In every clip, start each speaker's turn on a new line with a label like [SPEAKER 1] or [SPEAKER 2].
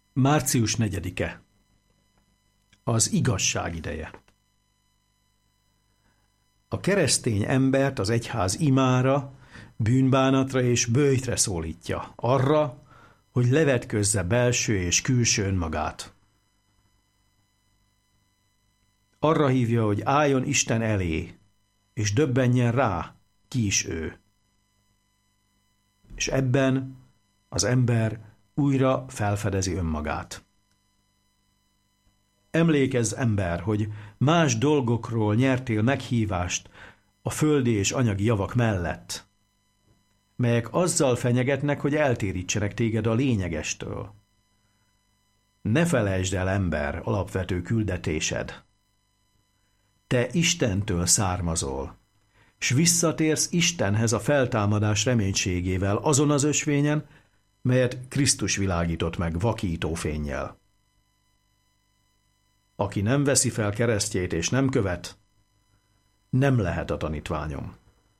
[SPEAKER 1] Március 4-e. Az igazság ideje. A keresztény embert az egyház imára, bűnbánatra és böjtre szólítja, arra, hogy levetközze belső és külső önmagát. Arra hívja, hogy álljon Isten elé, és döbbenjen rá, ki is ő. És ebben az ember újra felfedezi önmagát. Emlékezz, ember, hogy más dolgokról nyertél meghívást a földi és anyagi javak mellett, melyek azzal fenyegetnek, hogy eltérítsenek téged a lényegestől. Ne felejtsd el, ember, alapvető küldetésed. Te Istentől származol, s visszatérsz Istenhez a feltámadás reménységével azon az ösvényen, melyet Krisztus világított meg vakító fénnyel. Aki nem veszi fel keresztjét és nem követ, nem lehet a tanítványom.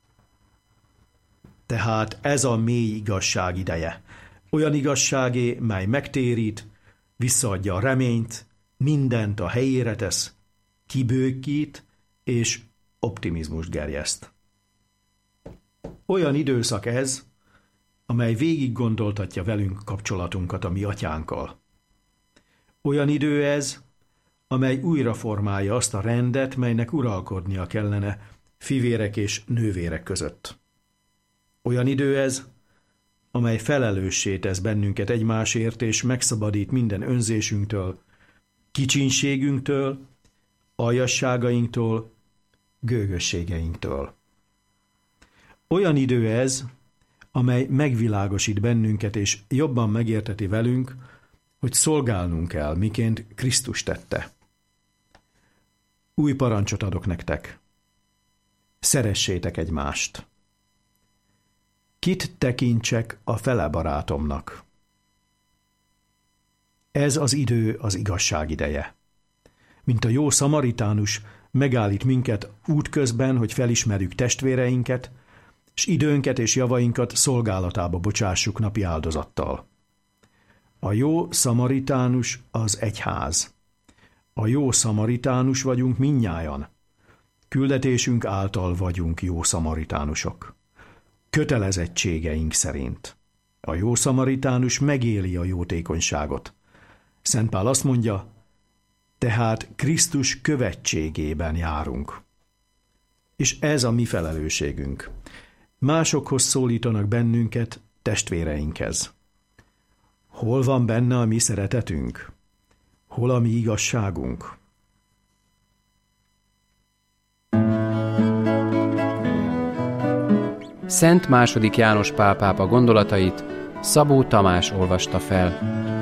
[SPEAKER 1] Tehát ez a mély igazság ideje, olyan igazságé, mely megtérít, visszaadja a reményt, mindent a helyére tesz, kibőkít és optimizmust gerjeszt. Olyan időszak ez, amely végig gondoltatja velünk kapcsolatunkat a mi atyánkkal. Olyan idő ez, amely újra formálja azt a rendet, melynek uralkodnia kellene fivérek és nővérek között. Olyan idő ez, amely felelőssé tesz bennünket egymásért, és megszabadít minden önzésünktől, kicsinségünktől, aljasságainktól, gőgösségeinktől. Olyan idő ez, amely megvilágosít bennünket, és jobban megérteti velünk, hogy szolgálnunk kell, miként Krisztus tette. Új parancsot adok nektek. Szeressétek egymást. Kit tekintsek a fele barátomnak? Ez az idő az igazság ideje. Mint a jó szamaritánus megállít minket útközben, hogy felismerjük testvéreinket, s időnket és javainkat szolgálatába bocsássuk napi áldozattal. A jó szamaritánus az egyház. A jó szamaritánus vagyunk mindnyájan. Küldetésünk által vagyunk jó szamaritánusok. Kötelezettségeink szerint. A jó szamaritánus megéli a jótékonyságot. Szent Pál azt mondja, tehát Krisztus követségében járunk. És ez a mi felelősségünk. Másokhoz szólítanak bennünket, testvéreinkhez. Hol van benne a mi szeretetünk? Hol a mi igazságunk?
[SPEAKER 2] Szent II. János Pál pápa gondolatait Szabó Tamás olvasta fel.